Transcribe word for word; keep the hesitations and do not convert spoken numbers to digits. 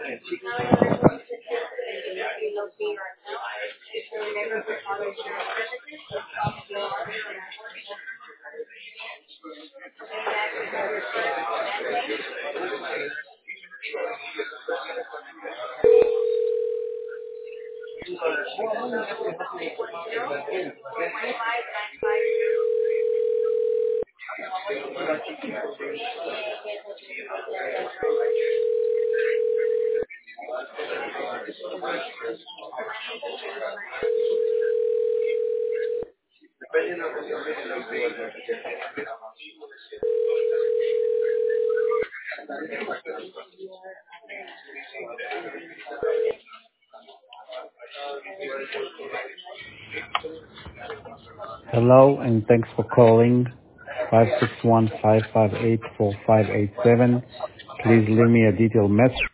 Hello, and thanks for calling five six one, five five eight, four five eight seven. Please leave me a detailed message.